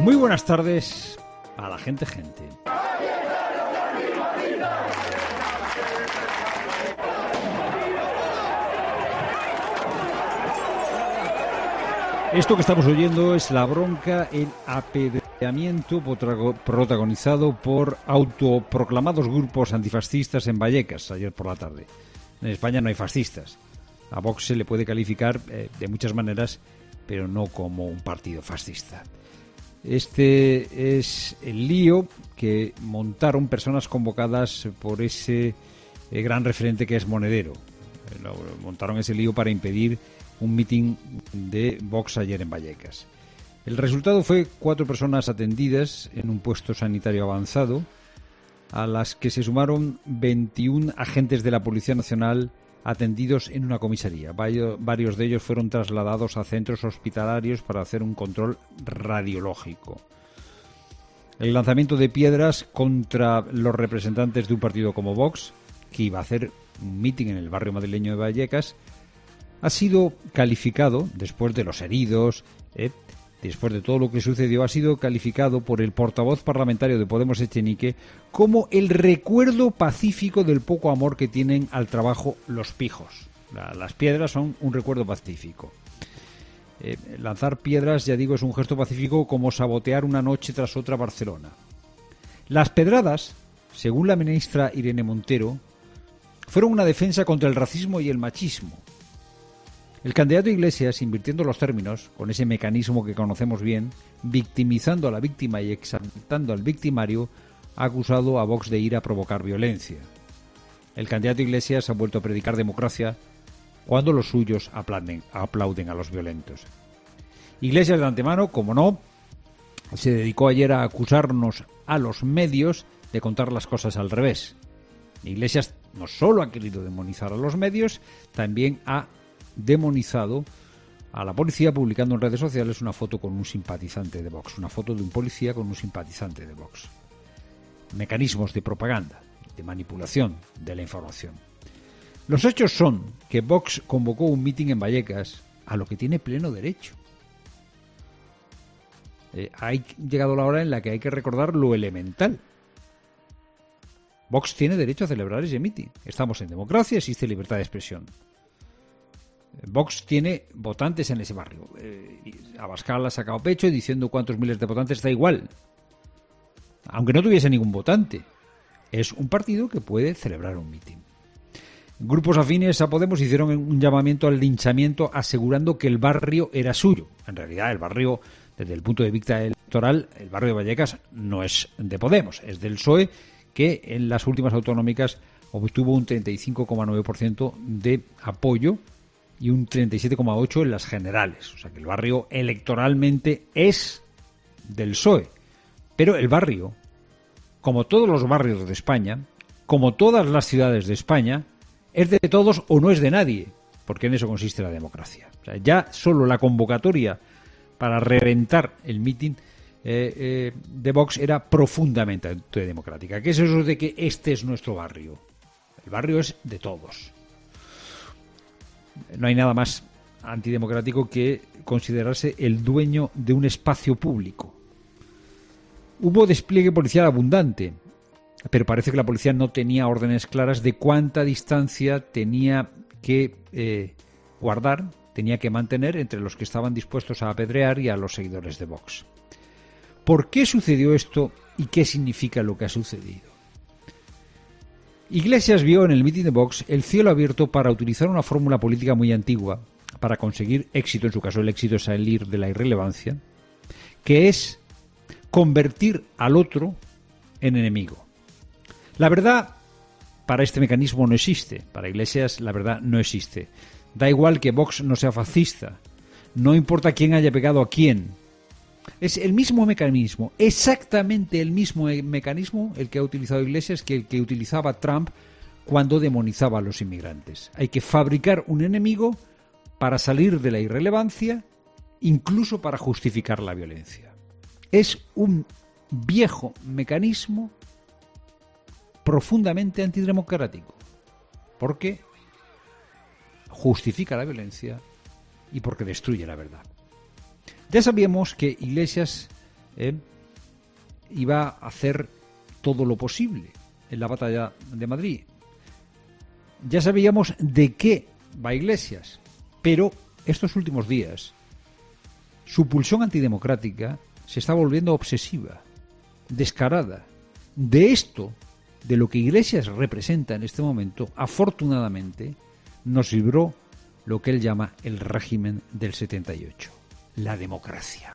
Muy buenas tardes a la gente. Esto que estamos oyendo es la bronca, el apedreamiento protagonizado por autoproclamados grupos antifascistas en Vallecas ayer por la tarde. En España no hay fascistas. A Vox se le puede calificar de muchas maneras, pero no como un partido fascista. Este es el lío que montaron personas convocadas por ese gran referente que es Monedero. Montaron ese lío para impedir un mitin de Vox ayer en Vallecas. El resultado fue 4 personas atendidas en un puesto sanitario avanzado, a las que se sumaron 21 agentes de la Policía Nacional atendidos en una comisaría. Varios de ellos fueron trasladados a centros hospitalarios para hacer un control radiológico. El lanzamiento de piedras contra los representantes de un partido como Vox, que iba a hacer un mitin en el barrio madrileño de Vallecas, ha sido calificado, después de los heridos, después de todo lo que sucedió, ha sido calificado por el portavoz parlamentario de Podemos Echenique como el recuerdo pacífico del poco amor que tienen al trabajo los pijos. Las piedras son un recuerdo pacífico. Lanzar piedras, ya digo, es un gesto pacífico como sabotear una noche tras otra Barcelona. Las pedradas, según la ministra Irene Montero, fueron una defensa contra el racismo y el machismo. El candidato Iglesias, invirtiendo los términos, con ese mecanismo que conocemos bien, victimizando a la víctima y exaltando al victimario, ha acusado a Vox de ir a provocar violencia. El candidato Iglesias ha vuelto a predicar democracia cuando los suyos aplauden a los violentos. Iglesias, de antemano, como no, se dedicó ayer a acusarnos a los medios de contar las cosas al revés. Iglesias no solo ha querido demonizar a los medios, también ha demonizado a la policía publicando en redes sociales una foto con un simpatizante de Vox, una foto de un policía con un simpatizante de Vox. Mecanismos de propaganda, de manipulación de la información. Los hechos son que Vox convocó un mitin en Vallecas, a lo que tiene pleno derecho. Ha llegado la hora en la que hay que recordar lo elemental. Vox tiene derecho a celebrar ese mitin. Estamos en democracia, existe libertad de expresión. Vox tiene votantes en ese barrio. Abascal ha sacado pecho diciendo cuántos miles de votantes, da igual. Aunque no tuviese ningún votante. Es un partido que puede celebrar un mitin. Grupos afines a Podemos hicieron un llamamiento al linchamiento asegurando que el barrio era suyo. En realidad el barrio, desde el punto de vista electoral, el barrio de Vallecas no es de Podemos, es del PSOE, que en las últimas autonómicas obtuvo un 35,9% de apoyo y un 37,8% en las generales. O sea que el barrio electoralmente es del PSOE. Pero el barrio, como todos los barrios de España, como todas las ciudades de España, es de todos o no es de nadie, porque en eso consiste la democracia. O sea, ya solo la convocatoria para reventar el mitin de Vox era profundamente antidemocrática. ¿Qué es eso de que este es nuestro barrio? El barrio es de todos. No hay nada más antidemocrático que considerarse el dueño de un espacio público. Hubo despliegue policial abundante, pero parece que la policía no tenía órdenes claras de cuánta distancia tenía que guardar, tenía que mantener entre los que estaban dispuestos a apedrear y a los seguidores de Vox. ¿Por qué sucedió esto y qué significa lo que ha sucedido? Iglesias vio en el mitin de Vox el cielo abierto para utilizar una fórmula política muy antigua para conseguir éxito, en su caso el éxito es salir de la irrelevancia, que es convertir al otro en enemigo. La verdad para este mecanismo no existe, para Iglesias la verdad no existe. Da igual que Vox no sea fascista, no importa quién haya pegado a quién. Es el mismo mecanismo, exactamente el mismo mecanismo el que ha utilizado Iglesias que el que utilizaba Trump cuando demonizaba a los inmigrantes. Hay que fabricar un enemigo para salir de la irrelevancia, incluso para justificar la violencia. Es un viejo mecanismo profundamente antidemocrático, porque justifica la violencia y porque destruye la verdad. Ya sabíamos que Iglesias iba a hacer todo lo posible en la batalla de Madrid. Ya sabíamos de qué va Iglesias, pero estos últimos días su pulsión antidemocrática se está volviendo obsesiva, descarada. De esto, de lo que Iglesias representa en este momento, afortunadamente, nos libró lo que él llama el régimen del 78, la democracia.